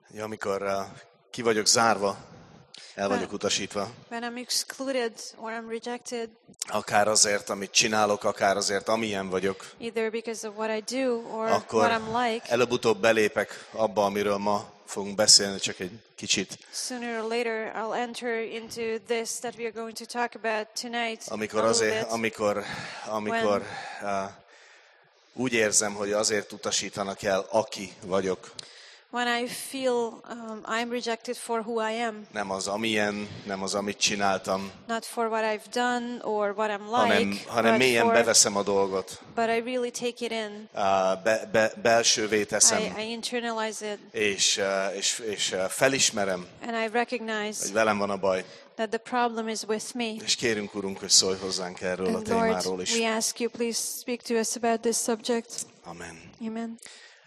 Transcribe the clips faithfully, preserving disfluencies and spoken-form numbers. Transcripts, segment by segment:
Ja, amikor uh, ki vagyok zárva, el vagyok utasítva. When I'm excluded or I'm rejected, akár azért, amit csinálok, akár azért, amilyen vagyok, either because of what I do or akkor what I'm like, előbb-utóbb belépek abba, amiről ma fogunk beszélni, csak egy kicsit. sooner or later I'll enter into this that we are going to talk about tonight. Amikor a little azért, bit. amikor, amikor uh, úgy érzem, hogy azért utasítanak el, aki vagyok. When I feel um, I'm rejected for who I am, Nem az, amilyen, nem az, amit csináltam, not for what I've done or what I'm like, hanem, hanem but, mélyen for, beveszem a dolgot. but I really take it in. Uh, be, be, belsővé teszem, I, I internalize it, és, uh, és, és uh, felismerem, and I recognize hogy velem van a baj. that the problem is with me. És kérünk, Urunk, hogy szólj hozzánk erről a And témáról Lord, is. we ask you, please speak to us about this subject. Amen. Amen.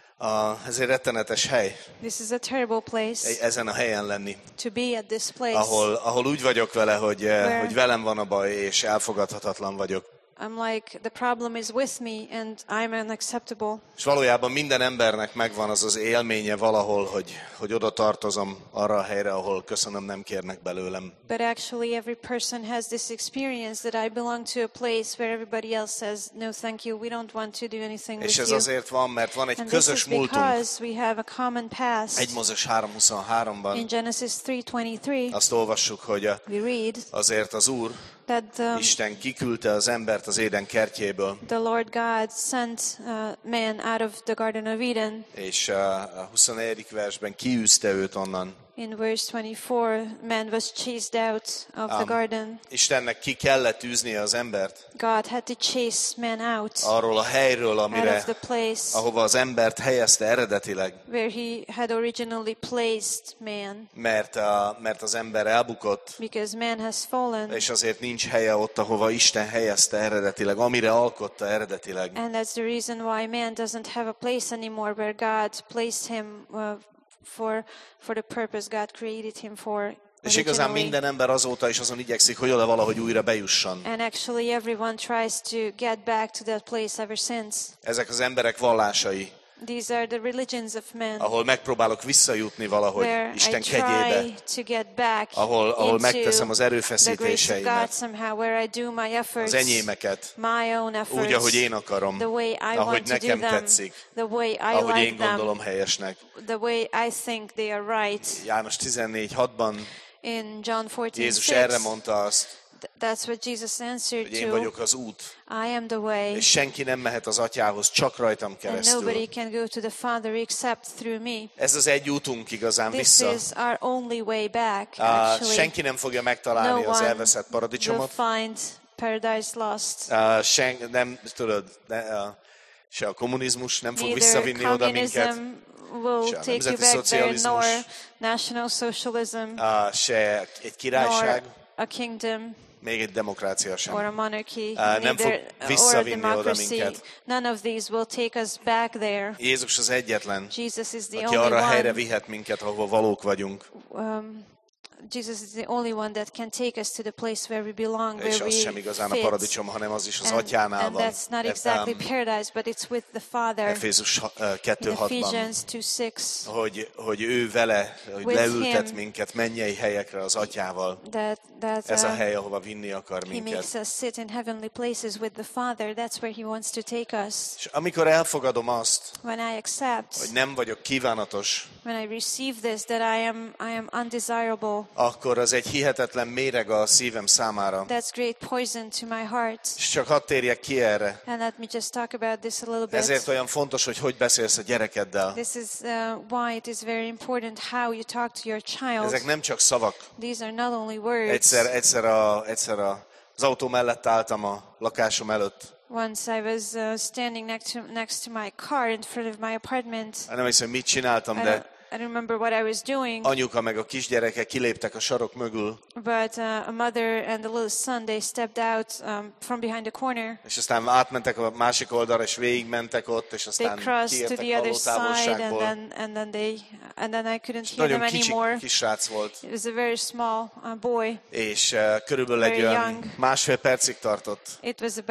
Uh, ez egy rettenetes hely, This is a terrible place ezen a helyen lenni, to be at this place. ahol, ahol úgy vagyok vele, hogy, uh, Where- hogy velem van a baj, és elfogadhatatlan vagyok. I'm like, the problem is with me and I'm unacceptable. És valójában minden embernek megvan az az élménye valahol, hogy, hogy oda tartozom arra a helyre, ahol köszönöm, nem kérnek belőlem. But actually every person has this experience that I belong to a place where everybody else says, no thank you, we don't want to do anything És with ez you. azért van, mert van egy And this közös is múltunk. because we have a common past. egy Mózes három huszonháromban In Genesis three twenty-three, azt olvassuk, hogy a- we read azért az Úr, that the, Isten kiküldte az embert az Éden kertjéből, the Lord God sent uh, man out of the Garden of Eden. és a huszonegyedik versben kiűzte őt onnan. In verse twenty-four, man was chased out of the Um, garden. Istennek ki kellett űznie az embert God had to chase man out, arról a helyről, out of amire, the place ahova az embert helyezte eredetileg, where he had originally placed man, mert, a, mert az ember elbukott, because man has fallen. és azért nincs helye ott, ahova Isten helyezte eredetileg, amire alkotta eredetileg. And that's the reason why man doesn't have a place anymore where God placed him uh, for for the purpose God created him for. És igazán originally. minden ember azóta is azon igyekszik, hogy oda valahogy újra bejusson. And actually everyone tries to get back to that place ever since. Ezek az emberek vallásai, These are the religions of men, ahol megpróbálok visszajutni valahogy where Isten I kegyébe, try to get back ahol, ahol into megteszem az the grace of God erőfeszítéseimet, somehow, where I do my efforts, az enyémeket, my own efforts, úgy, ahogy én akarom, the way I ahogy want to do nekem them, tetszik, the way I ahogy én like them, gondolom helyesnek. the way I think they are right. János tizennégy hatban In John fourteen Jézus six, erre mondta azt, that's what Jesus answered hogy én to. vagyok az út, I am the way, és senki nem mehet az Atyához, csak rajtam and nobody keresztül. can go to the Father except through me. Ez az egy útunk igazán This vissza. is our only way back, Ah, actually. senki nem fogja megtalálni No az one elveszett will paradicsomot. find paradise lost. Ah, sen, nem, tudod, ne, ah, se a kommunizmus nem fog Neither visszavinni oda minket, communism will se a take you nemzeti back there, szocializmus. nor national socialism, ah, se egy királyság, nor a kingdom, még egy demokrácia sem. or a monarchy, Ah, nem fog neither, or a visszavinni oda democracy. minket. None of these will take us back there. Jézus az egyetlen, Jesus is the aki only arra a helyre one. vihet minket, ahova valók vagyunk. Um, Jesus is the only one that can take us to the place where we belong, És where az we sem igazán a fit. paradicsom, hanem az is az And, Atyánál and van. that's not E- exactly em, paradise, but it's with the Father. Efézus uh, kettő In hatban, Ephesians two six, hogy, hogy ő vele, hogy With leültet him. minket mennyei helyekre az Atyával. that that Ez a uh, hely, ahova vinni akar He makes minket. us sit in heavenly places with the Father. That's where He wants to take us. És amikor elfogadom azt, When I accept, hogy nem vagyok kívánatos, when I receive this, that I am I am undesirable, akkor az egy hihetetlen méreg a szívem számára. that's great poison to my heart. És csak hadd térjek ki erre. And let me just talk about this a little bit. Ezért olyan fontos, hogy hogy beszélsz a gyerekeddel. This is uh, why it is very important how you talk to your child. Ezek nem csak szavak. These are not only words. Egyszer, egyszer, a, egyszer a, az autó mellett álltam a lakásom előtt. Once I was uh, standing next to, next to my car in front of my apartment. Nem hiszem, mit csináltam, I don't, de I don't remember what I was doing, anyuka meg a kisgyerekek kiléptek a sarok mögül, but uh, a mother and the little son, they stepped out um, from behind the corner. és aztán átmentek a másik oldalra, és végigmentek ott, és They aztán crossed to kiértek the other side, and hallótávolságból. then and then they and then I couldn't hear them Nagyon kicsi anymore. kis srác volt, It was a very small uh, boy. és uh, körülbelül egy Very olyan young. másfél percig tartott, It was about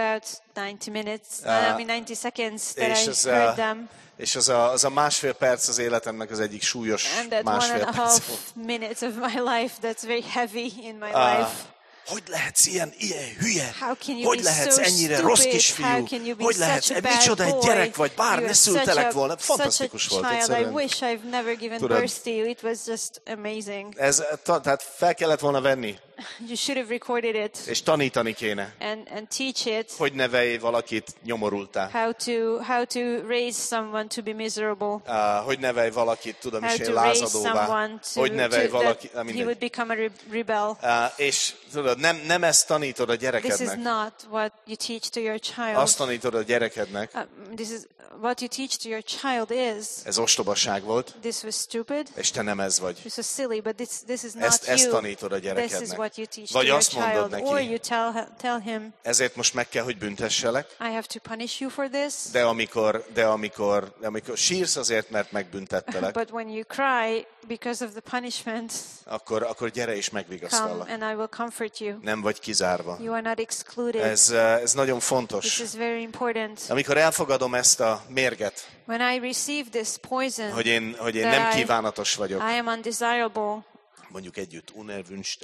ninety minutes, uh, I mean ninety seconds that és I az, heard a, them. és az a, az a másfél perc az életemnek az egyik súlyos And that one másfél and a perc half volt. minutes of my life that's very heavy in my Uh, life. Hogy lehetsz ilyen, ilyen hülye? How can you Hogy be lehetsz so ennyire stupid? rossz How kisfiú? can you be Hogy lehetsz? such a bad Micsoda egy boy? gyerek vagy, bár You ne are szültelek such a- volna. such Fantasztikus a volt child. I egyszerűen. wish I've never given Tudod. birth to you. It was just amazing. Ez, ta, tehát fel kellett volna venni, You should have recorded it és tanítani kéne, and, and teach it. hogy nevelj valakit nyomorultá. How to how to raise someone to be miserable. Uh, hogy nevelj valakit, tudom How is én, to raise lázadóvá. someone to, Hogy nevelj to valaki, that uh, he would become a re- rebel. Uh, és tudod, nem, nem ezt tanítod a This is gyerekednek. not what you teach to your child. Azt tanítod a gyerekednek, Uh, this is what you teach to your child is. ez ostobaság volt, This was stupid. és te nem ez vagy. This was silly, but this this is not Ezt, ezt you. tanítod a This is gyerekednek. what you teach Vagy to your azt mondod child, or neki, you tell tell him, ezért most meg kell, hogy büntesselek, I have to punish you for this. de amikor, de amikor, de amikor sírsz azért, mert megbüntettelek, But when you cry because of the punishment, akkor, akkor gyere és come megvigasztallak. and I will comfort you. Nem vagy kizárva. You are not excluded. Ez, ez nagyon This fontos. is very important. Amikor elfogadom ezt a mérget, When I receive this poison, hogy én, hogy én that nem I- kívánatos vagyok, I am undesirable. mondjuk együtt, unerwünscht,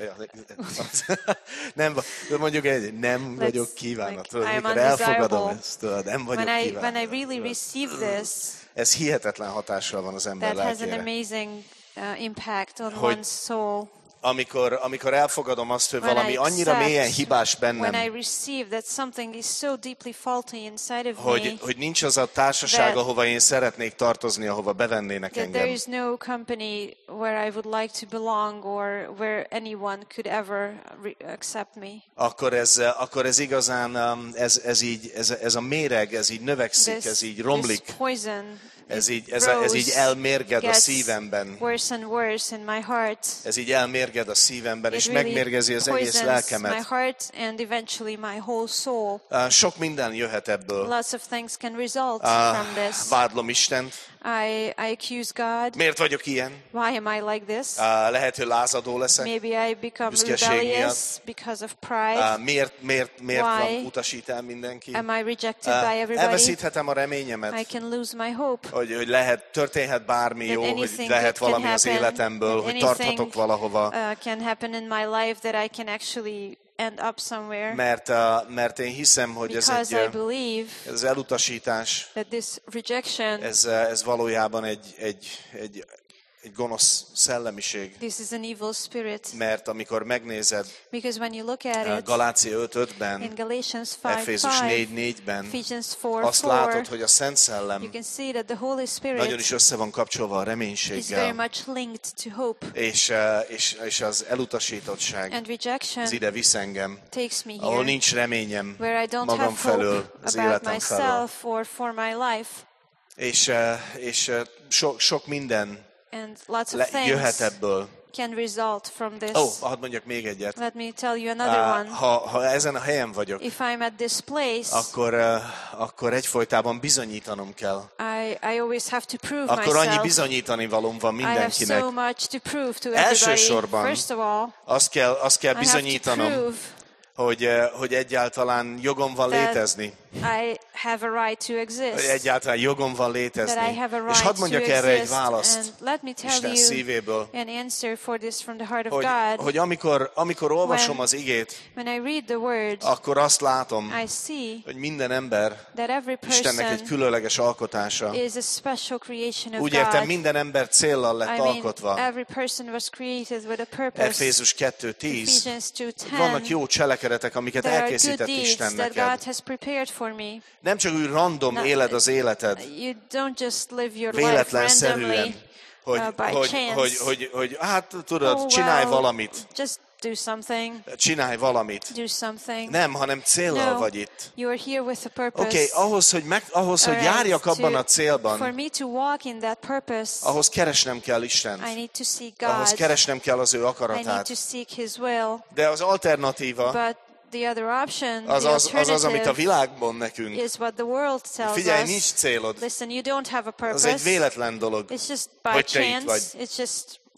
nem, de mondjuk egy, nem vagyok kívánatos. like, I am Amikor elfogadom undesirable. ezt, tudod, nem vagyok When I kívánatos. when I really receive this, Ez hihetetlen hatással van az ember that has an lelkére. amazing uh, impact on Hogy- one's soul. Amikor, amikor elfogadom azt, hogy When valami I annyira accept, mélyen hibás When I bennem, receive that something is so deeply faulty inside of me, hogy, hogy nincs az a társaság, that- ahova én szeretnék tartozni, ahova bevennének that there engem. is no company where I would like to belong or where anyone could ever re- accept me. Akkor ez, akkor ez igazán, um, ez, ez, így, ez, ez a méreg, ez így növekszik, ez így romlik, this poison, ez it így, ez, a- ez így grows, elmérged a gets szívemben. worse and worse in my heart. Ez így elmérged a szívemben, It és really megmérgezi az egész poisons my lelkemet. heart and eventually my whole soul. Uh, Sok minden jöhet ebből. Lots of things can result Uh, from this. Vádlom Istent. I, I accuse God. Miért vagyok ilyen? Why am I like this? Uh, Lehet, hogy lázadó leszek. Maybe I become büszkeség rebellious because of pride. Uh, Miért, miért, miért Why? van, utasít el mindenki? Am I rejected Uh, by everybody? Elveszíthetem a I reményemet, can lose my hope. hogy, hogy lehet, történhet bármi That jó, hogy anything lehet good can valami az happen, életemből, that hogy anything, tarthatok valahova, Uh, can happen in my life that I can actually end up somewhere. mert, uh, mert én hiszem, hogy ez, egy, Because I uh, believe ez az elutasítás, that this rejection, ez, uh, ez valójában egy, egy, egy, egy gonosz szellemiség. this is an evil spirit. Mert amikor megnézed Because when you look at uh, it, Galácia öt in ötben, Galatians five Efézus négy five, négyben, Ephesians four azt four, látod, hogy a Szent you Szellem can see that the Holy Spirit nagyon is össze van kapcsolva a is very reménységgel, much linked to hope. és, uh, és, és az elutasítottság, And rejection ez ide visz engem, takes me ahol here, nincs reményem where I don't magam have felől, hope az about életem felől. myself or for my life. És, uh, és uh, sok, sok minden And lots le, of things jöhet ebből. can result from this. Ó, oh, hadd mondjak még egyet. Let me tell you another Uh, one. ha, ha ezen a helyen vagyok, If I'm at this place, akkor, uh, akkor egyfolytában bizonyítanom kell. I, I always have to prove Akkor annyi myself. bizonyítani valóm van I have mindenkinek. so much to prove to everybody. Elsősorban First of all, Azt kell, azt kell I have to bizonyítanom, prove hogy, eh, hogy egyáltalán jogom van that létezni. I have a right to Hogy exist. egyáltalán jogom van That I létezni. have a És right hadd to mondjak erre egy exist. választ And let me tell Isten you szívéből, an answer for this from the heart of hogy, God. hogy amikor, amikor olvasom When- az igét, When I read the word, akkor azt látom, I see hogy minden ember that every Istennek egy person különleges alkotása. is a special creation of Úgy értem, God. minden ember céllal lett I mean, alkotva. every person was created with a purpose. Efézus kettő tíz. Ephesians two Vannak ten. jó cselekedetek, amiket There are good elkészített deeds Isten that neked. God has prepared for me. Nem csak úgy random Na- éled az életed, You don't just live your life véletlenszerűen, randomly, hogy, uh, by hogy, chance. hogy, hogy, hogy hát tudod, Oh, csinálj well, valamit, Just do something. csinálj valamit. Do something. Nem, hanem céllal No, vagy itt. you are here with a purpose. Oké, okay, ahhoz, hogy, meg, ahhoz, hogy Alright, járjak abban to- a célban, For me to walk in that purpose, ahhoz keresnem kell Istent. I need to seek Ahhoz God. keresnem kell az ő I need akaratát. to seek His will. De az alternatíva But the other option, az the az, az, az amit a alternative, világ mond nekünk. is what the world tells Figyelj, us. nincs célod. Listen, you don't have a Az purpose. egy véletlen dolog, It's just by hogy te itt chance. vagy. It's just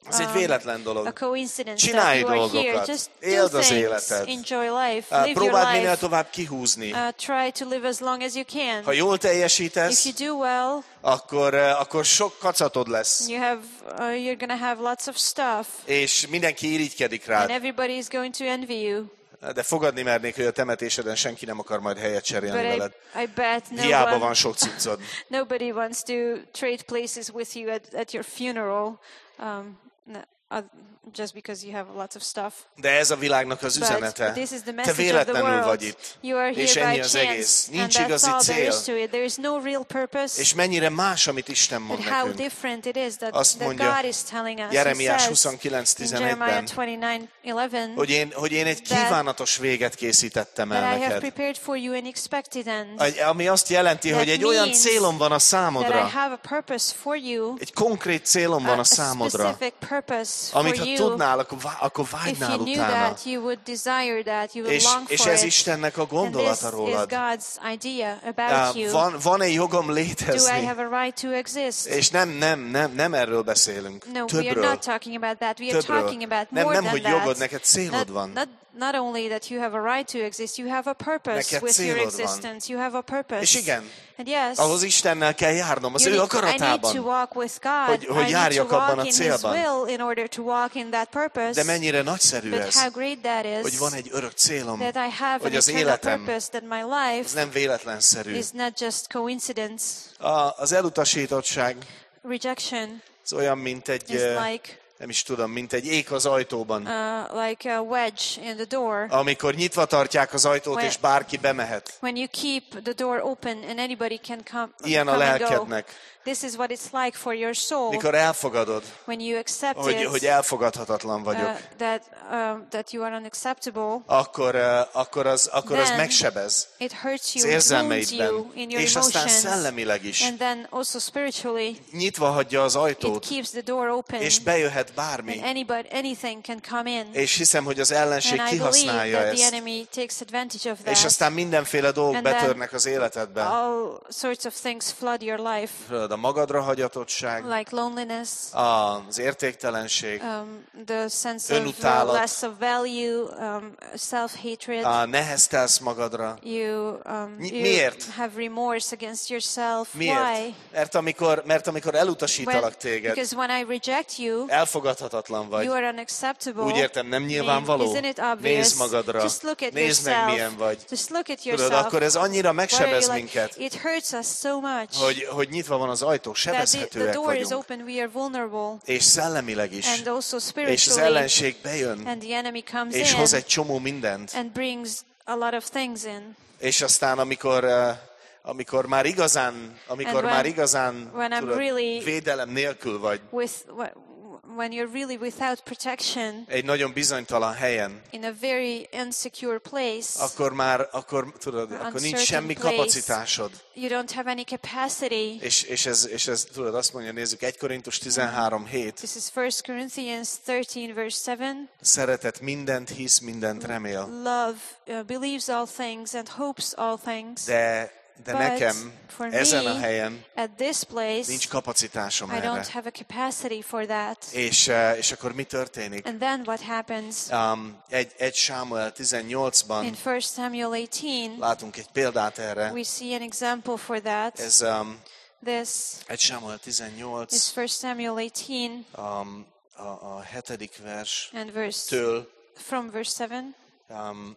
Ez egy véletlen dolog. a coincidence Csinálj that you are here. dolgokat. Just do Éld az things. életed. Enjoy life. Uh, Live your Próbáld minél life. tovább kihúzni. Uh, try to live as long as you can. Ha jól If teljesítesz, you do well, akkor, uh, akkor sok kacatod lesz. you have uh, you're going to have lots of stuff, És mindenki irigykedik and rád. everybody is going to envy you. De fogadni mernék, hogy a temetéseden senki nem akar majd helyet cserélni But veled. I, I bet no Hiába one, van sok cuccod. nobody wants to trade places with you at, at your funeral, um, no, uh, just because you have lots of stuff. De ez a világnak az But üzenete. this is the Te message of the véletlenül world. vagy itt. You are És here ennyi by az chance, egész. and Nincs that's igazi all there is cél. to it. There is no real purpose. És mennyire más, amit Isten mond But how nekünk. different it is that, Azt that mondja God is telling us. Jeremiás He says huszonkilenc in Jeremiah tizenegyben, twenty-nine eleven hogy én, hogy én egy that- kívánatos véget készítettem el that I have neked. prepared for you an expected end. Egy- Ami azt jelenti, That hogy egy olyan means célom van a That I számodra. have a purpose for you. Egy konkrét célom van A, a a számodra. specific purpose Amit for ha you. tudnál, akkor, vá- akkor If you vágynál knew utána. that, you would desire that, you would És, long és for ez it. Istennek a And this gondolata is rólad. God's idea about Á, you. Van, van-e jogom Do I létezni? have a right to exist? És nem, nem, nem, nem erről beszélünk. No, we are Többről. not talking about that. We are Többről. talking about Nem, more nem, than hogy that. jogod, neked célod Not, van. not, not only that you have a right to exist, you have a purpose Neked with your célod van. existence. You have a purpose. És igen, And yes, ahhoz Istennel kell járnom, az you ő need, I need to akaratában. walk with God. Hogy- hogy I need to járjak abban walk a in His célban. will in order to walk in that purpose. De mennyire nagyszerű But ez, how great that is, hogy van egy örök célom, that I have hogy an az eternal életem, purpose, that my ez life nem véletlenszerű. is not just coincidence. A, az elutasítottság Rejection az olyan, mint egy, is eh, like nem is tudom, mint egy ék az ajtóban. uh, like a wedge in the door. Amikor nyitva tartják az ajtót, When- és bárki bemehet. When you keep the door open and anybody can come, Ilyen a come and go. lelkednek. This is what it's like for your soul Mikor elfogadod, when you accept hogy, it, hogy elfogadhatatlan vagyok, uh, that, um, that you are unacceptable. akkor, eh, akkor, az, akkor az Then megsebez It hurts az you, wounds érzelmeidben, you in your és aztán emotions. szellemileg is. And then also spiritually, Nyitva hagyja az it ajtót, keeps the door open. és bejöhet bármi. And anybody, anything can come in. És hiszem, hogy az ellenség And I believe kihasználja that the ezt. enemy takes advantage of És that. aztán mindenféle dolgok And then betörnek az életedbe. All sorts of things flood your life, Tudod, a magadra hagyatottság, like loneliness, az értéktelenség, um, the sense of uh, Önutálat. less of value, um, self-hatred. a neheztelsz magadra. You, um, Mi- you miért? have remorse against yourself. Miért? Why? Mert amikor, mert amikor elutasítalak When, téged, because when I reject you, elfogadhatatlan vagy. you are unacceptable. Úgy értem, nem I mean, nyilvánvaló? isn't it obvious? Nézd magadra, Just look at nézd meg, yourself. milyen vagy. Just look at Tudod, yourself. akkor ez annyira What are megsebez you like? minket, It hurts us so much hogy, hogy nyitva van az ajtó, that the, the sebezhetőek door is vagyunk. open, we are vulnerable, És szellemileg is. and also És az spiritually, ellenség bejön, and the enemy comes és hoz in egy csomó mindent. and brings a lot of things in. És aztán, amikor, eh, amikor már igazán, amikor And when- már igazán when I'm tudod, really- védelem nélkül vagy, With wh- when you're really without protection egy nagyon bizonytalan helyen, in a very insecure place, akkor már, akkor, tudod, akkor nincs uncertain semmi place. kapacitásod. you don't have any capacity. És, és, ez, és ez, tudod, azt mondja, nézzük, egy Korintus tizenhárom hét. This is First Corinthians thirteen, verse seven. Szeretet mindent hisz, mindent remél. Love uh, believes all things and hopes all things. De, de But nekem for ezen me, a helyen At this place, nincs kapacitásom I don't erre. have a capacity for that. És, eh, és akkor mi történik? And then what happens? Um, egy, egy Sámuel In tizennyolcban First Samuel eighteen, látunk egy példát erre. we see an example for that. Ez um, This egy Sámuel tizennyolc, is First Samuel eighteen um, a, a hetedik vers and verse től. from verse seven. Um,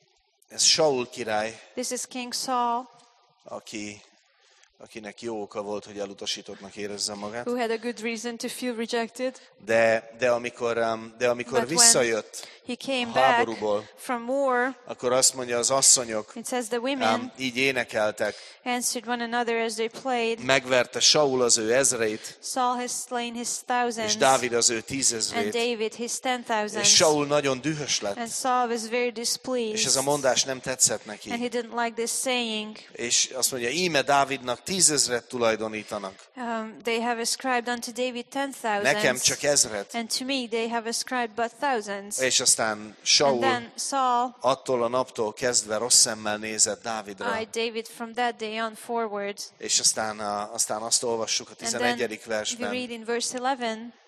ez Saul király, This is King Saul, aki, akinek jó oka volt, hogy elutasítottnak érezze magát. who had a good reason to feel rejected. De, de amikor, um, de amikor But when visszajött he came a back háborúból, from war, akkor azt mondja, az asszonyok it says the women um, így énekeltek. answered one another as they played. Megverte Saul az ő ezreit, Saul has slain his thousands, és Dávid az ő and tízezrét. David his ten És thousands. Saul nagyon dühös lett, And Saul was very és displeased, ez a mondás nem tetszett and neki. he didn't like this saying. És azt mondja, íme Dávidnak tízezret tulajdonítanak. Um, they have ascribed unto David ten Nekem thousands, csak ezret. and to me they have ascribed but thousands. És aztán And Saul then Saul attól a naptól kezdve rossz szemmel nézett Dávidra. eyed David from that day on forward. És aztán, a, aztán azt olvassuk a And then tizenegyedik we read versben, in verse eleven,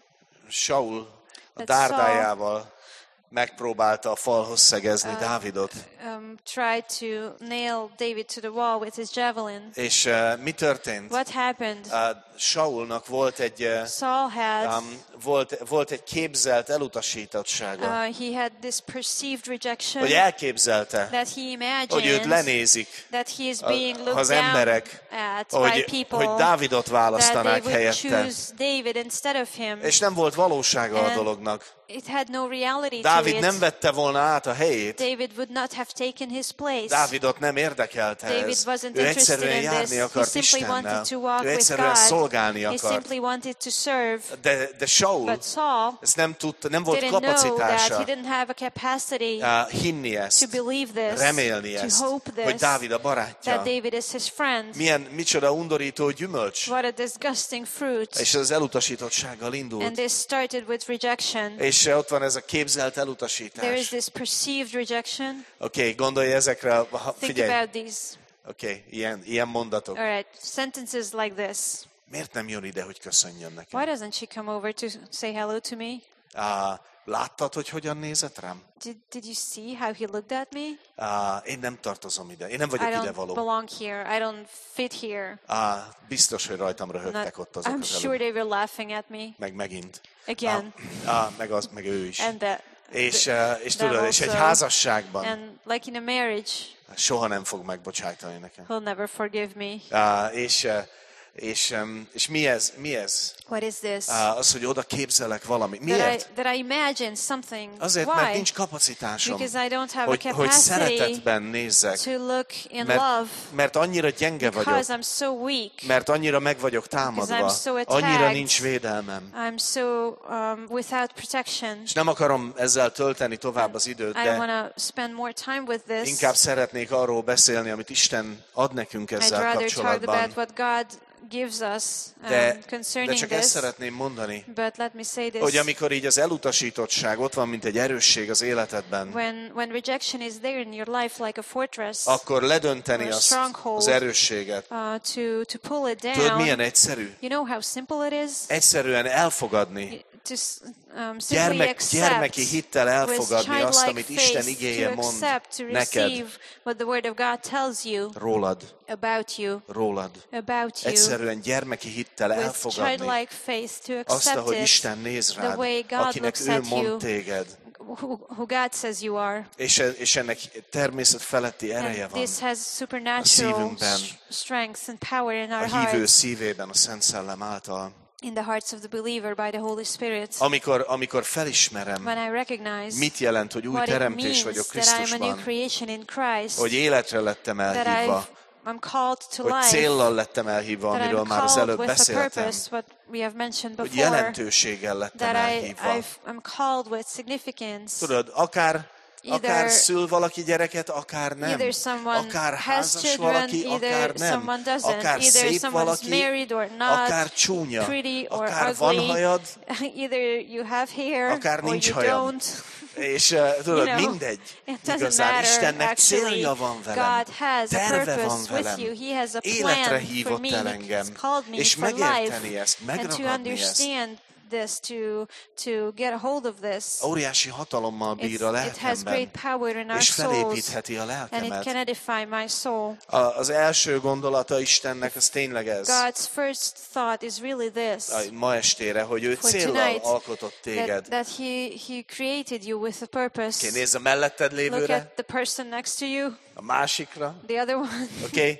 Saul a That dárdájával megpróbálta a falhoz szegezni Uh, Dávidot. um, tried to nail David to the wall with his javelin. És uh, mi történt? What happened? Uh, Saulnak volt egy, uh, Saul had um, volt, volt egy képzelt elutasítottsága. uh, he had this perceived rejection Hogy elképzelte, that he hogy őt imagined lenézik that he is a- being looked az down emberek, at by hogy, people, hogy Dávidot that választanák they would helyette. choose David instead of him. És nem volt valósága a And dolognak. It had no reality to Dávid it. nem vette volna át a helyét. David would not have taken his place. Dávidot nem érdekelte David ez. wasn't Ő interested egyszerűen in járni this. He akart simply Istennel. wanted to walk Ő with egyszerűen God. szolgálni He akart. simply wanted to serve. De, de Saul But Saul ezt nem tudta, nem volt didn't know that kapacitása he didn't have a capacity uh, hinni ezt, to believe this, remélni to ezt, hope hogy this, Dávid a barátja. that David is his friend. Milyen, micsoda undorító gyümölcs. What a disgusting fruit. És az elutasítottsággal indult. And this started with rejection. És ott van ez a képzelt There is elutasítás. this perceived rejection. Oké, okay, gondolj ezekre, a- ha- Think figyelj. about these. Oké, okay, ilyen, ilyen mondatok. All right, sentences like this. Miért nem jön ide, hogy köszönjön nekem? Why doesn't she come over to say hello to me? Uh, láttad, hogy hogyan nézett rám? Did, did you see how he looked at me? Uh, én nem tartozom ide. Én nem I vagyok don't idevaló. belong here. I don't fit here. Uh, biztos, hogy rajtam röhögtek Not- ott azok I'm az sure előbb. they were laughing at me Meg megint. again. Uh, uh, meg az, meg ő is. And that. És, uh, és them tudod, és egy also. házasságban And like in a marriage, soha nem fog megbocsájtani nekem. he'll never forgive me. Uh, és, uh, és, um, és mi ez? Mi ez? What is this? Uh, az, hogy oda képzelek valamit. That I, Miért? that I imagine something. Azért, mert Why? nincs kapacitásom, Because I don't have hogy, a hogy capacity szeretetben nézzek. to look in Mert, love mert annyira gyenge vagyok. because I'm so weak. Mert annyira meg vagyok támadva. I'm so attacked. Annyira nincs védelmem. I'm so um, without protection. És nem akarom ezzel tölteni tovább az időt, I don't de want to spend more time with this. inkább szeretnék arról beszélni, amit Isten ad nekünk I'd ezzel rather talk kapcsolatban. about what God gives us um, De, de concerning csak ezt this. szeretném mondani, But let me say this. hogy amikor így az elutasítottság ott van, mint egy erősség az életedben, When, when rejection is there in your life like a fortress, akkor ledönteni Or a azt, stronghold. az erősséget. uh, to, to pull it Tudod, down, milyen egyszerű? you know how simple it is? Egyszerűen elfogadni, To s- um, simply gyermek, accept gyermeki hittel elfogadni with azt, childlike amit Isten faith igéje to mond accept, to neked, receive what the Word of God tells you rólad, about you, rólad. about you, Egyszerűen gyermeki hittel with elfogadni childlike faith to azt, accept ahogy it, Isten néz the rád, way God akinek looks ő at you. mond téged. who, who God says you are. És, e- és ennek természet feletti ereje And van this has supernatural szívünkben, s- strength and power in a our hívő hearts, szívében, a Szent Szellem által. in the hearts of the believer by the Holy Spirit. Amikor, amikor felismerem, When I recognize mit jelent, hogy új what it teremtés means vagyok that I'm a new Krisztusban, creation in Christ, hogy életre lettem that elhívva, I've, I'm called to hogy life, céllal lettem elhívva, that amiről I'm már az called előbb with a beszéltem, purpose, what we have mentioned hogy before, jelentőséggel lettem that I, elhívva. I've, I'm called with significance. Tudod, akár, akár Either- szül valaki gyereket, akár nem. Either someone Akár has házas children, valaki, either akár nem. someone doesn't, Akár either szép someone's valaki, married or not, akár csúnya, pretty or akár ugly, van hajad, either you have hair akár or nincs you hajad. don't. És uh, tudod, You know, mindegy. It doesn't Igazán matter, Istennek actually. célja van velem. God has a Terve purpose van with velem. you. He has a Életre plan for hívott me. el engem. He's called me És for megérteni life. ezt, And to megragadni ezt. understand this, to, to get a hold of this. Óriási hatalommal bír a It's, it has great lelkemben. power in our És souls. felépítheti a And it lelkemet. can edify my soul. A- Az első gondolata Istennek az tényleg ez. God's first thought is really this. A- Ma estére, hogy ő For céllal tonight, alkotott téged. That, that he, he created you with a purpose. Oké, nézz a melletted Look lévőre, at the person next to you, a másikra. the other one. Oké? Okay?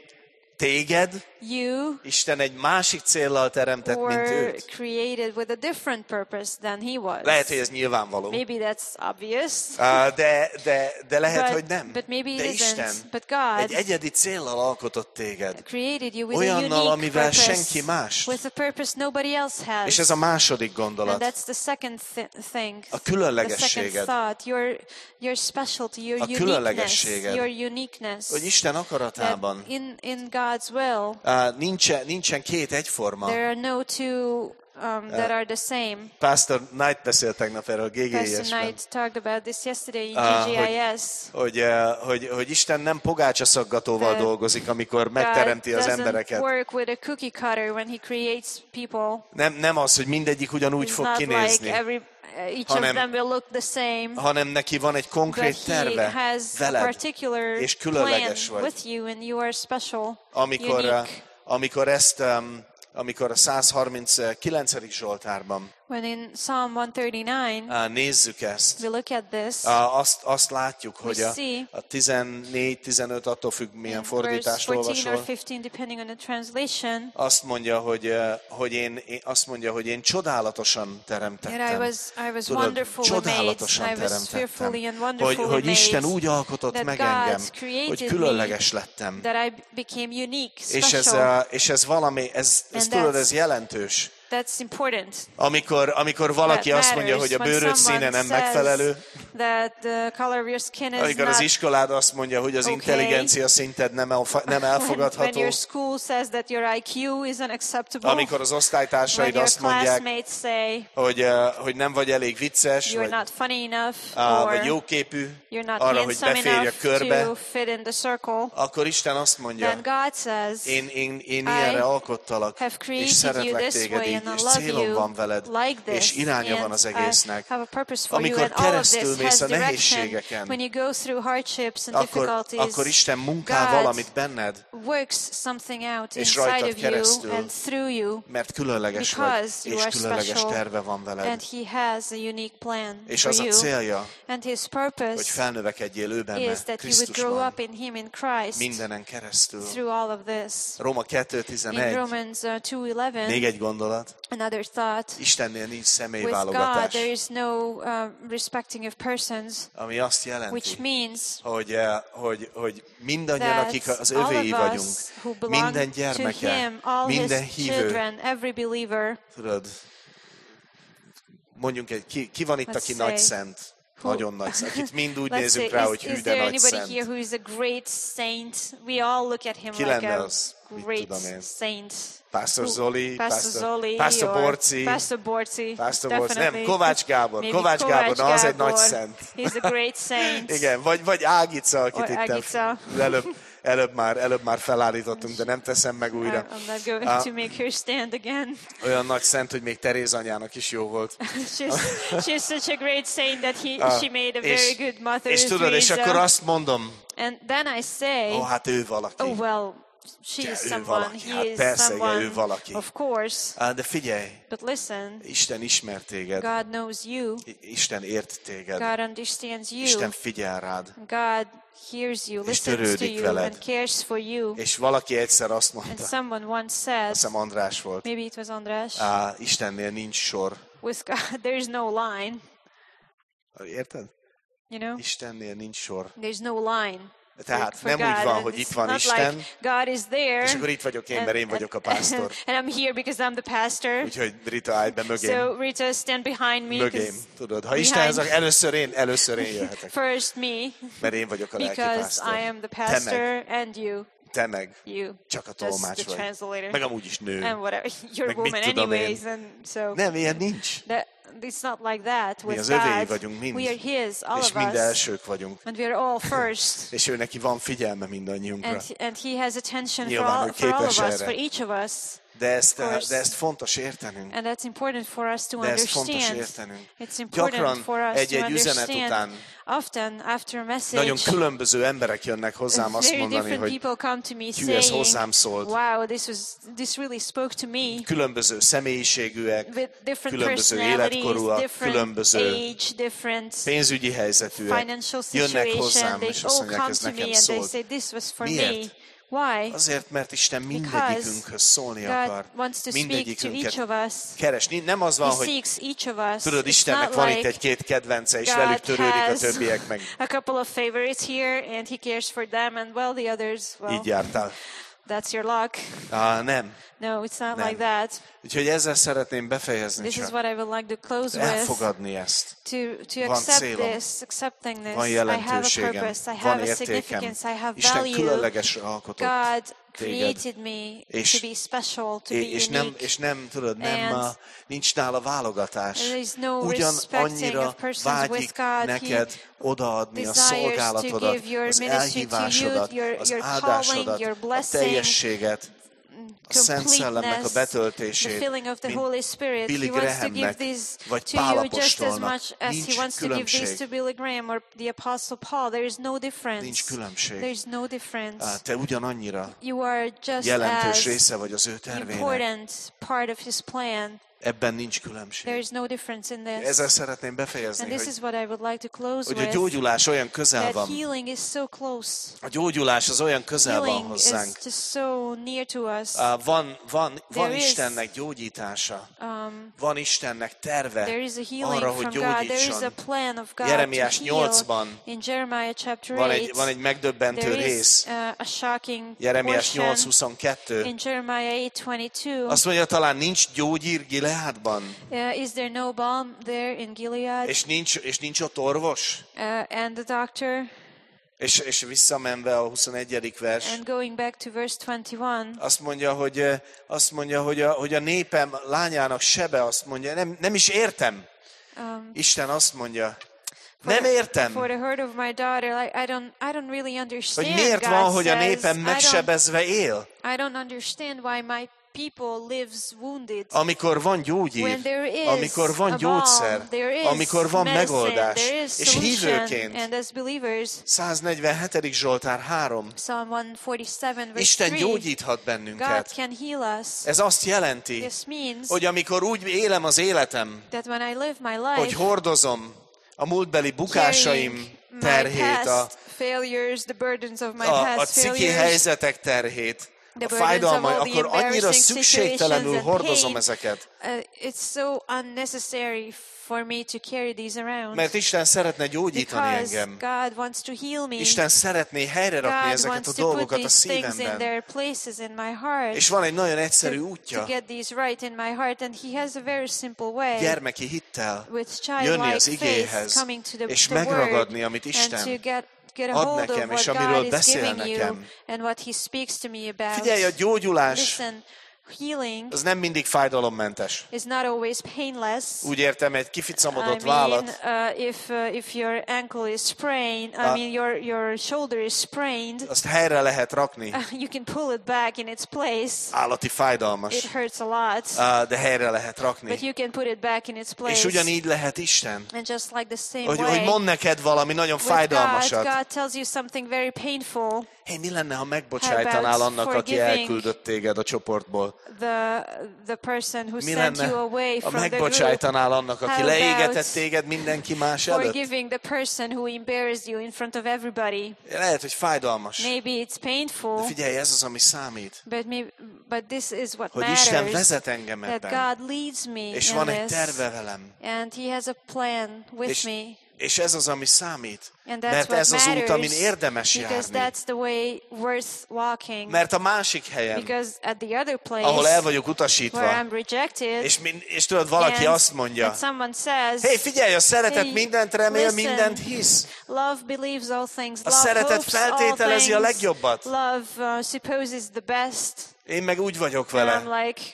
Téged You Isten egy másik céllal teremtett, mint were őt. created with a different purpose than he was. Lehet, hogy ez nyilvánvaló. Maybe that's obvious. Uh, de, de, de lehet, But- hogy nem. but maybe it De isn't. Isten But God egy egyedi céllal alkotott téged. created you with a Olyannal, unique amivel purpose, senki más. with a purpose nobody else has. És ez a második And gondolat. that's the second th- thing. A The second különlegességed. thought, your your specialty, your A uniqueness, különlegességed. your uniqueness. Hogy Isten That akaratában in in God's will, uh, nincsen, nincsen két egyforma. there are no two um, that are the same. Pastor Knight beszélt tegnap erről a gé gé Pastor es-ben. Knight talked about this yesterday in Ah, G G I S. Hogy, hogy, hogy, hogy Isten nem pogácsaszaggatóval That dolgozik, amikor God megteremti az doesn't embereket. work with a cookie cutter when he creates people. Nem, nem az, hogy mindegyik ugyanúgy It's fog not kinézni, like every, uh, each hanem- of them will look the same. hanem neki van egy But konkrét he terve has a veled, particular és plan különleges vagy. with you, and you are special, Amikor, unique. amikor ezt, um, amikor a száz harminckilencedik Zsoltárban When in Psalm one thirty-nine, uh, nézzük ezt, we look at this, uh, azt, azt látjuk, hogy a, see a tizennégy tizenöt, attól függ, milyen in verse fordítást fourteen or olvasol, fifteen, depending on the translation, azt mondja, hogy, uh, hogy én, én, azt mondja, hogy én csodálatosan that I teremtettem. was, I was Tudod, wonderfully made, csodálatosan I was teremtettem. fearfully and Hogy, wonderfully hogy Isten made, úgy alkotott that meg God engem, created hogy me, különleges lettem. that I became unique, És ez, special. uh, és ez valami, ez, ez And tudod, that's- ez jelentős. That's important. Amikor, amikor valaki That azt mondja, matters. hogy a When bőröd someone színe nem says megfelelő, that the color of your skin is amikor az not iskolád azt mondja, hogy az okay. intelligencia szinted nem, elfa, nem when, when elfogadható, your school says that your I Q is unacceptable, amikor az when osztálytársaid your azt mondják, classmates say hogy, uh, hogy nem vagy elég vicces, you're vagy, not funny enough, uh, or vagy jóképű you're not arra, hogy handsome beférj a enough körbe, to fit in the circle, akkor Isten azt mondja, then God says, én, én, én ilyenre alkottalak, have és created you szeretlek this téged way, így, and I és love célom you van veled, like this, és iránya van and az I egésznek. have a purpose for you, Amikor and all of keresztül this mész has a direction. nehézségeken, When you go through hardships and akkor, difficulties, akkor Isten munkál God valamit benned, works something out és inside rajtad of you keresztül, and through you, mert különleges vagy, because you és are különleges special, terve van veled. and He has a unique plan És for az a you. célja, And His hogy purpose felnövekedjél ő benne, is that you would grow Krisztusban, up in Him, in Christ, mindenen keresztül. through all of this. Róma kettő In tizenegy, Romans uh, two eleven, még egy gondolat, another thought, Istennél nincs with God személyválogatás, there is no uh, respecting of persons, ami azt which jelenti, means hogy, eh, hogy, hogy mindannyian, that akik az all övéi of vagyunk, us who belong minden to gyermeke, Him, all minden His hívő, children, every believer, tudod, mondjunk egy, ki, ki van itt, Let's aki say, nagy szent, who- nagyon nagy szent, akit mind úgy let's nézünk say, rá, is, hogy hű, is de there nagy anybody here szent. who is a great saint? We all look at him Ki like lenne a az? Mit great tudom én? saint. Pastor Who- Zoli, Pastor Pastor, Zoli, Pastor or Borci, Pastor Borci, Pastor Borci, definitely. nem, Kovács Gábor, Maybe Kovács Gábor, na az egy nagy Gábor. szent. He's a great saint. Igen, vagy, vagy Ágica, akit Or itt Ágica. előbb, előbb, már, előbb már felállítottunk, de nem teszem meg újra. I'm not going Ah. to make her stand again. Olyan nagy szent, hogy még Teréz anyának is jó volt. she's, she's such a great saint that he, Ah, she made a és, very good mother, és tudod, és Teresa. akkor azt mondom, And then I say, ó, hát ő valaki. oh well, she Ja, is ő someone, valaki. he Hát is persze, igen, someone, ő valaki. of course. Á, de figyelj, But listen, Isten ismer téged, God knows you. I- Isten ért téged, God understands you. Isten figyel rád. God hears you, listens to törődik you, veled. and cares for you. És valaki egyszer azt And mondta, someone once azt said, hiszem András volt, maybe it was András, á, Istennél nincs sor. with God, there is no line, Érted? you know? Istennél nincs sor. There's no line. Tehát for, for nem úgy God. van, And hogy it's itt van not Isten, like God is there, és akkor itt vagyok én, mert én vagyok a pásztor. and I'm here because I'm the pastor. Úgyhogy Rita, állj be mögém. So Rita, stand behind me. Mögém, 'cause tudod. Ha Istenhez, behind- először én, először én jöhetek. First me, Mert én vagyok a lelki because pásztor. I am the Te meg, pastor, and you, te meg. you, Csak a just tolmács the vagy. translator, Meg amúgy is nő. and whatever. You're a Meg mit woman tudom én. anyways, and so Nem, ilyen nincs. that it's not like that Mi with az övéi God. vagyunk mind. We are His, all És of mind us, elsők vagyunk. and we are all first. És ő neki van figyelme mindannyiunkra. And, and He has attention for Nyilván all, ő for all of képes us, erre. for each of us. De ezt, course. de ezt fontos értenünk. And that's important for us to De ezt fontos understand. értenünk. It's important Gyakran for us to egy-egy üzenet understand. után Often after a message, nagyon különböző emberek jönnek hozzám azt very mondani, different hogy people come to me hű, ez saying, hozzám szólt. wow, this was this really spoke to me. Különböző személyiségűek, With different különböző personalities, életkorúak, different különböző age, different pénzügyi helyzetűek financial jönnek situation. hozzám, They és azt all mondják, come ez to me nekem and they szólt. say, this was for Miért? me. Why? Azért, mert Isten mindegyikünkhöz szólni akar. God wants to speak to each Mindegyikünket of us. keresni. Nem az He van, hogy seeks each of us. tudod, It's Istennek not van itt like egy-két kedvence, és God velük törődik a has többiek meg. a couple of favorites here, and He cares for them, and well, the others, well, Így jártál. that's your luck. Á, nem. No, it's not Nem. like that. Úgyhogy ezzel szeretném befejezni This is csak. what I would like to close with. Elfogadni ezt. To, to Van accept célom. this, accepting this. Van I have a jelentőségem. purpose, I Van have a értékem. significance, I have Isten value. különlegesre alkotott. God téged. created me És, to be special, to be és, nem, unique. és nem, tudod, nem, And a, nincs nála válogatás. there is no Ugyan respecting annyira of persons vágyik with God. He neked odaadni a desires to szolgálatodat, give your az ministry to you, elhívásodat, your, az your calling, áldásodat, your a blessing, teljességet, a Szent Szellemnek a completeness, the betöltését, filling of the mint Holy Spirit. Billy He wants to give Grahamnek, these vagy to Pál you just as apostolnak. much as Nincs He wants to give these különbség. to Billy Graham or the Apostle Paul. There is no difference. Nincs különbség. There is no difference. Á, te ugyanannyira You are just jelentős as része vagy az ő tervének. important part of His plan. Ebben nincs There különbség. is no difference in this. Ezzel szeretném And befejezni, this hogy, is what I would like to close hogy a with. gyógyulás olyan közel That van. healing is so close. A gyógyulás az olyan közel van Healing hozzánk. is just so near to us. Á, Van, van, van There is- Istennek gyógyítása. Um, Van Istennek terve there is a healing arra, hogy from God. There is a gyógyítson. plan of God Jeremiás to heal. nyolcban In Jeremiah chapter van egy, eight, van egy megdöbbentő there is rész. uh, a shocking Jeremiás portion nyolc huszonkettő. in Jeremiah eight twenty-two. Azt mondja, talán nincs gyógyír Gileádban, Uh, is there no balm there in Gilead? és nincs, és nincs ott orvos. Uh, and the doctor, És, és visszamenve a huszonegyedik vers, and going back to verse twenty-one, azt mondja, hogy, eh, azt mondja, hogy a, hogy a népem lányának sebe, azt mondja, nem, nem is értem. um, Isten azt mondja, for, nem értem, for the hurt of my daughter, like, I don't, I don't really hogy understand. miért God van, hogy a says, népem I don't, megsebezve él, I don't understand why my people lives wounded. amikor van When gyógyír, there is amikor van a gyógyszer, balm, there is amikor van medicine, megoldás, there is és solution. hívőként, And as believers, száznegyvenhetedik Zsoltár három, Psalm one forty-seven verse Isten three, gyógyíthat God bennünket. can heal us. Ez azt jelenti, This means hogy amikor úgy élem az életem, that when I live my hogy life, hordozom a múltbeli carrying bukásaim my terhét, a, past failures, the burdens of my a, a past ciki failures, helyzetek terhét, the a burdens of fájdalmai, all the akkor annyira embarrassing szükségtelenül situations and hordozom pain, ezeket. uh, it's so unnecessary for me to carry these around. Mert Isten szeretne gyógyítani Because engem. God wants to heal me. Isten szeretné helyre rakni God ezeket wants a to put dolgokat a these things in szívemben. their places in my heart. És van egy nagyon egyszerű to, útja, to get these right in my heart, and He has a very simple way gyermeki hittel, with jönni childlike az faith igéhez, coming to the, és the word, megragadni, amit and Isten to get get a ad hold nekem, of és what amiről God is beszél giving you nekem. and what He speaks to me about. Figyelj, a gyógyulás Listen, healing az nem mindig fájdalommentes. is not always painless. Úgy értem, egy kificamodott I mean, vállat, uh, if uh, if your ankle is sprained, I Ah. mean your your shoulder is sprained, azt helyre lehet rakni. uh, you can pull it back in its place. Állati fájdalmas, It hurts a lot, ah, de helyre lehet but rakni. you can put it back in its place. És ugyanígy lehet Isten, And just like the same hogy, way, hogy mond neked valami nagyon with God, fájdalmasat. God tells you something very painful. Hé, mi lenne, ha megbocsájtanál annak, aki forgiving elküldött téged a csoportból? The the person who Mi sent lenne, you away ha from the group. megbocsájtanál annak, aki How leégetett about téged mindenki más előtt? Forgiving the person who embarrassed you in front of everybody. Lehet, hogy fájdalmas. Maybe it's De painful, figyelj, ez az, ami számít. but maybe, but this is what Hogy Isten matters. vezet engem That ebben. God leads me És in van egy this, terve velem. and He has a plan with És, me. és ez az, ami számít. And that's Mert what ez az út, amin matters, érdemes because járni. that's the way worth walking. Mert a másik helyen, Because at the other place, ahol el vagyok where utasítva, I'm rejected, és, min- és tudod, valaki and, azt mondja, and someone says, hé, figyelj, a szeretet Hey, mindent remél, listen, mindent hisz. love believes all things, A love szeretet hopes all feltételezi a things, legjobbat. love uh, supposes the best. Én meg úgy vagyok And vele. I'm like,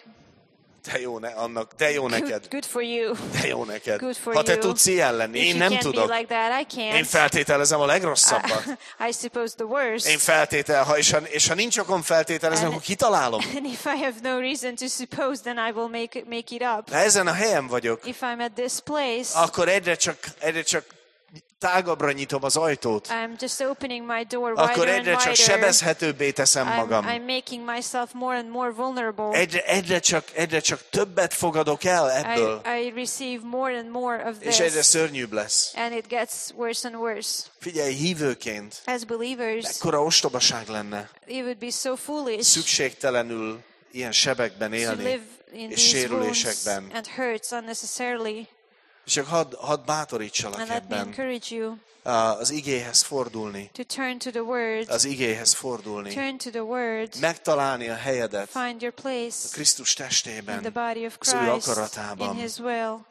Te jó, ne, annak, te jó neked. good, good for you. Te jó neked. Good for Ha te you. tudsz ilyen lenni, If én you nem can't tudok. be like that, I can't. Én feltételezem a legrosszabbat. I suppose the worst. Én feltétel, ha, és, ha, és ha nincs okom feltételezni, And- akkor kitalálom. And if I have no reason to suppose, then I will make it, make it up. Ha ezen a helyen vagyok, If I'm at this place, akkor egyre csak, egyre csak tágabbra nyitom az ajtót. I'm just opening my door Akkor wider and egyre csak wider. sebezhetőbbé teszem I'm, magam. I'm making myself more and more vulnerable. Egyre, egyre, csak, egyre csak többet fogadok el ebből, I, I receive more and more of és egyre this, szörnyűbb lesz. and it gets worse and worse. Figyelj, hívőként, As believers, mekkora ostobaság lenne it would be so foolish szükségtelenül ilyen sebekben to élni, live in és these wounds sérülésekben. and hurts unnecessarily. És csak hadd had bátorítsalak And let me ebben, encourage you az igéhez fordulni, to turn to the Word, az igéhez fordulni, turn to the Word, megtalálni a helyedet find your place Krisztus in the testében, body of az ő Christ, akaratában. in His will.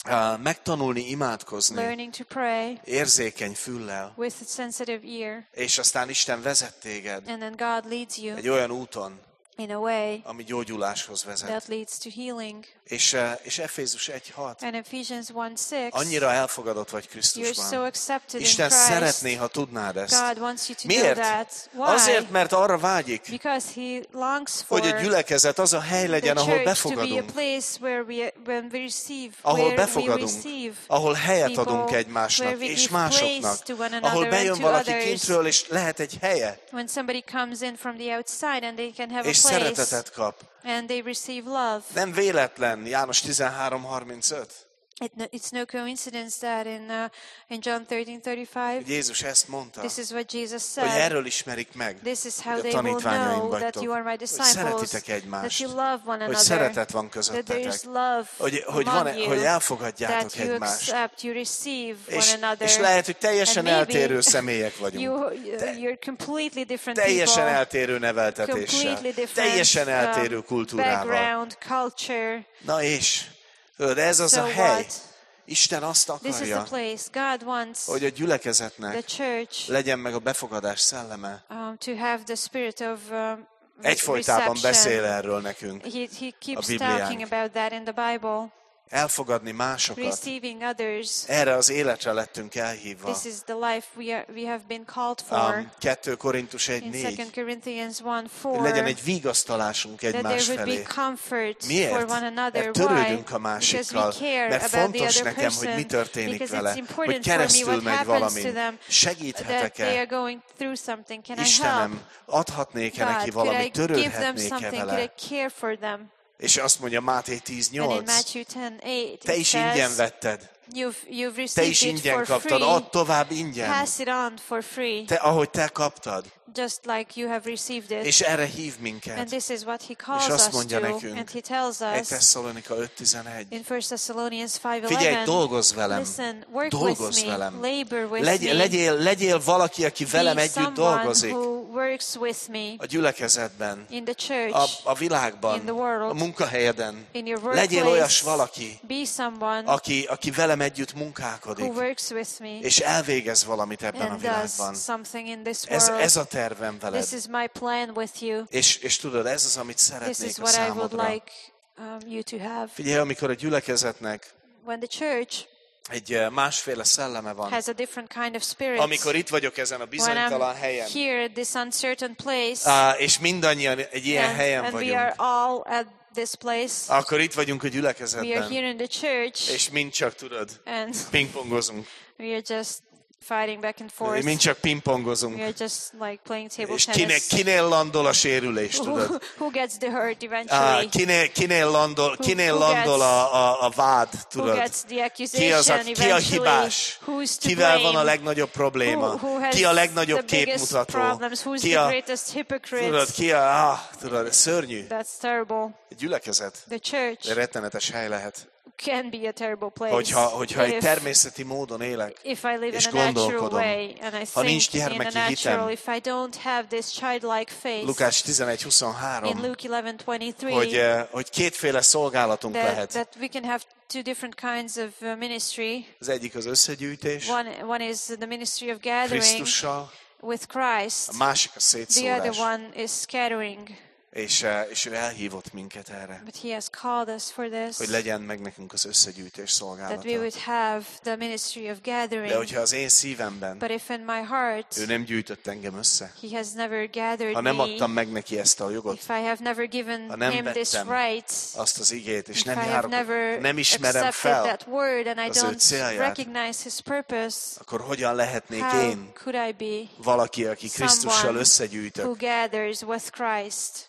uh, megtanulni imádkozni, learning to pray érzékeny füllel, with a sensitive ear, és aztán Isten vezet téged and then God leads you egy olyan úton, in a way ami gyógyuláshoz vezet. that leads to healing. És, uh, és Efézus egy hat. And Ephesians one six, Annyira elfogadott vagy you're Krisztusban. so accepted Isten in Christ. szeretné, ha tudnád ezt. God wants you to Miért? know that. Why? Azért, mert arra vágyik, Because He longs for hogy a gyülekezet az a hely legyen, the ahol church to be a befogadunk, place where we, when we receive, ahol where we befogadunk, receive ahol helyet people, adunk where egymásnak we és give másoknak, place to one another ahol and bejön to valaki others. kintről, és lehet egy helye, When somebody comes in from the outside and they can have és a place szeretetet kap. and they receive love. Nem véletlen, János tizenhárom harmincöt, It, no, it's no coincidence that in uh, in John thirteen thirty-five, hogy Jézus ezt mondta, this is what Jesus hogy said. erről ismerik meg, This is how hogy a they will tanítványaim know that vagytok, you are my hogy disciples, szeretitek that egymást, you love one hogy another, szeretet van that there közöttetek, is love hogy, hogy, among van, you, hogy elfogadjátok that you egymást. accept, you receive És, one another. és lehet, hogy teljesen And maybe eltérő személyek vagyunk. You, you're completely different Teljesen people, eltérő neveltetéssel, completely different teljesen eltérő um, kultúrával. background, culture. Na és, tudod, ez az So a hely. what? Isten azt This is the akarja, place. God wants hogy a the gyülekezetnek church legyen meg a befogadás szelleme. um, to have the spirit of um, Egyfolytában beszél reception. erről nekünk. He, he keeps Bibliánk. talking about that in the Bible. Elfogadni másokat. Receiving others. Erre az életre lettünk elhívva. This is the life we are, we have been called for. Um, kettő Korintus egy In négy. Second Corinthians one four. Hogy legyen egy vigasztalásunk That there egymás would felé. be comfort Miért? for one another. Mert törődünk Why? a másikkal. Because we care Mert about the fontos other nekem, hogy mi person. történik Because vele. it's important Hogy for me keresztül what megy happens to valamin. them. That Segíthetek-e? they are going through something. Can I help? Istenem, adhatnék-e neki God, could I valamit? give them Törődhetnék-e something? Could I vele? care for them? És azt mondja Máté tíz And in nyolc. Matthew ten eight Te it is ingyen says, vetted. you've, you've Te received is it ingyen for kaptad. free. Add tovább ingyen. Pass it on for free. Te, ahogy te kaptad. Just like you have received it. És erre hív And minket. this is what he calls És azt us mondja to. nekünk, And he tells egy us Tesszalonika öt tizenegy. in First Thessalonians five Figyelj, eleven, dolgozz velem. listen, work Dolgozz with me, velem. labor with Legy, me, legyél, legyél valaki, aki velem be együtt someone dolgozik. who works with me A gyülekezetben, in the church, a, a in világban, the world, a munkahelyeden. in your Legyél olyas workplace, valaki, be someone aki, aki velem együtt who munkálkodik, works with me és elvégez valamit ebben a and does világban. something in this Ez, world. ez a tervem veled. This is my plan with you. És, és tudod, ez az, amit This szeretnék is a what I would számodra. like um, you to have. Figyelj, amikor a gyülekezetnek When the church egy eh, másféle szelleme van, has a different kind of spirit, amikor itt vagyok ezen a when bizonytalan I'm helyen, here at this uncertain place, á, és mindannyian egy ilyen and, helyen and we are vagyunk, all at this place, akkor itt vagyunk a we are gyülekezetben, here in the church, és mind csak tudod, and pingpongozunk. we are just fighting back and forth. Mind csak We pingpongozunk. are just like playing table És kinél, tennis. kinél landol a sérülés, Who, tudod? who gets the hurt Á, eventually? kinél, kinél landol, kinél who landol gets- a, a, a vád, Who tudod? gets the Ki, az accusation a, ki a eventually? hibás? Who's to Kivel van a blame? legnagyobb probléma? Who, who has Ki a legnagyobb the biggest képmutató? problems? Who's Ki the a, greatest hypocrite? tudod, ki a, ah, tudod, szörnyű. That's terrible. Egy gyülekezet, The church egy rettenetes hely lehet. can be a terrible place. Hogyha, hogyha egy if, természeti módon élek, if I live és in a natural gondolkodom, way and I ha nincs think in a gyermeki natural, hitem, if I don't have this childlike faith, Lukás tizenegy in huszonhárom, Luke eleven twenty-three, hogy, eh, hogy kétféle szolgálatunk that, lehet. that we can have two different kinds of uh, ministry. Az egyik az összegyűjtés One, one is the ministry of gathering Krisztussal, with Christ. a másik a The other szétszórás. one is scattering. És, eh, és ő elhívott minket erre, But he has called us for this, hogy legyen meg nekünk az összegyűjtés that we szolgálata. would have the ministry of De gathering. hogyha az én szívemben But if in my heart ő nem gyűjtött engem össze, he has never gathered ha nem me, adtam meg neki ezt a jogot, if I have never given ha nem him this vettem right, azt az igét, és if nem I have járok, never nem ismerem accepted fel, that word and I az ő don't célját, recognize his purpose, akkor hogyan lehetnék how én could I be valaki, aki Krisztussal someone who összegyűjtök? gathers with Christ?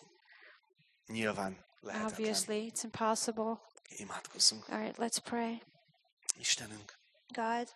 Nyilván lehetetlen. Obviously, it's impossible. Imádkozzunk. All right, let's pray. Istenünk, God,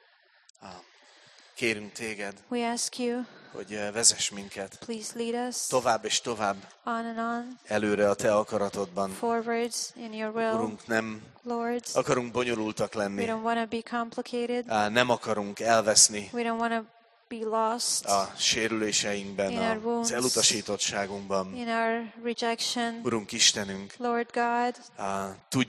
kérünk téged, we ask you, hogy eh, vezess minket please lead us tovább és tovább on and on, előre a te akaratodban. forwards in your will, Urunk, nem Lord. akarunk bonyolultak We lenni, don't want to be complicated. Á, nem akarunk elveszni We don't want to be lost a sérüléseinkben, In our az wounds. elutasítottságunkban. in our rejection. Urunk Istenünk, Lord God, á, tudjuk,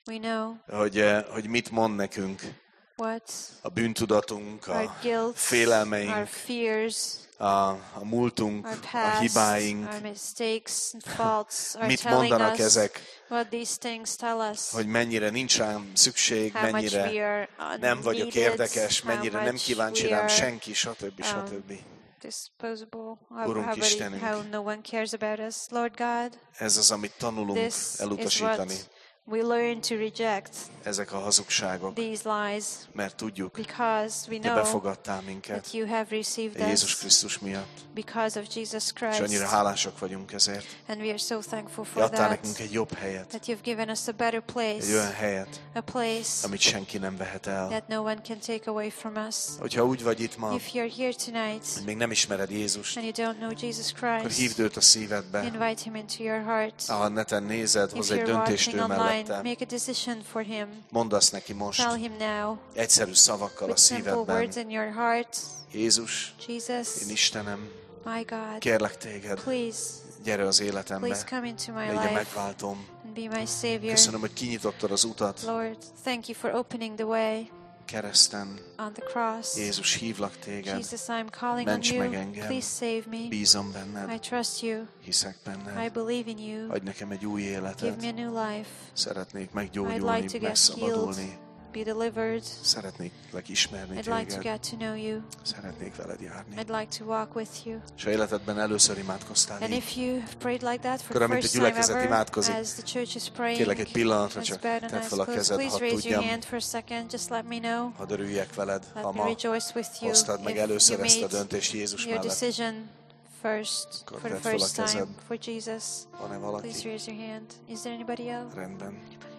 We know hogy, eh, hogy mit mond nekünk what a bűntudatunk, our a guilt, our félelmeink, fears, a, a múltunk, our a past, hibáink. our mistakes and faults are Mit telling mondanak us ezek, what these things tell us. hogy mennyire nincs rám szükség, How much mennyire we are uh, nem vagyok needed, érdekes, how mennyire nem much kíváncsi we rám are senki, stb. um, stb. disposable, how, Urunk how, Istenünk. how no one cares about us. Lord God, Ez az, amit tanulunk this is elutasítani, what we learn to reject, ezek a hazugságok, these lies, mert tudjuk, because we Te know befogadtál minket that you have received Jézus us Krisztus miatt, because of Jesus és annyira Christ. hálásak vagyunk ezért. And we are so thankful Te for adtál that, nekünk egy jobb helyet, that you've given us a better egy place, olyan helyet, a place amit senki nem vehet el. that no one can take away from us. Hogyha úgy vagy itt ma, If you're here tonight hogy még nem ismered Jézust, and you don't know Jesus akkor Christ, hívd őt a szívedbe. invite him into your heart. Ha neten nézed, If hoz egy you're döntést watching ő online, mellette. make a decision for him. Mondd azt neki most, Tell him now, egyszerű szavakkal a with simple szívedben. words in your heart, Jézus, Jesus, én Istenem, my God, kérlek téged, please, gyere az életembe, please come into my legyen life megváltom. and be my Savior. Köszönöm, hogy kinyitottad az utat Lord, thank you for opening the way kereszten. on the cross. Jézus, hívlak téged, Jesus, I'm calling on Ments you. meg engem. Please save me. bízom I benned, trust you. hiszek I benned. believe in you. Adj nekem egy új Give életet. me a new life. Szeretnék I'd meggyógyulni, like to get healed, megszabadulni. be delivered. Szeretnék ismerni I'd like to téged. get to know you. Szeretnék veled járni. I'd like to walk with you. És ha életedben először imádkoztál And így, if you have prayed like that for akkor the amint a first time gyülekezet ever, imádkozik, as the church is praying, kérlek egy pillanatra let's csak bow down tedd eyes fel a closed. kezed, Please hadd raise your tudjam, hand for a second. Just let me know. hadd örüljek veled, ha Let me ma rejoice with you. hoztad meg If először you ezt a made döntést Jézus your mellett. decision first, Akkor for the tedd fel a first time, kezed. for Jesus. Van-e Please valaki? raise your hand. Is there anybody else? Rendben.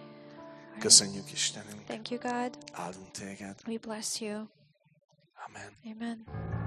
Köszönjük Istenünk. Thank you, God. Áldunk téged. We bless you. Amen. Amen.